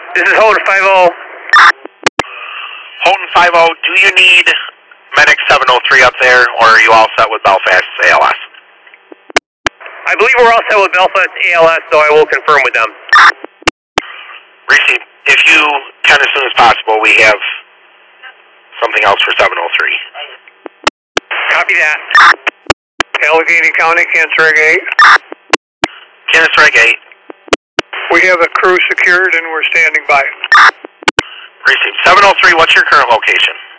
This is Holden 50. Holden 50, do you need Medic 703 up there, or are you all set with Belfast ALS? I believe we're all set with Belfast ALS, so I will confirm with them. Receive. If you can as soon as possible, we have something else for 703. Copy that. Allegheny County, Cancer 8. Cancer 8. We have a crew secured and we're standing by. Receive. 703, what's your current location?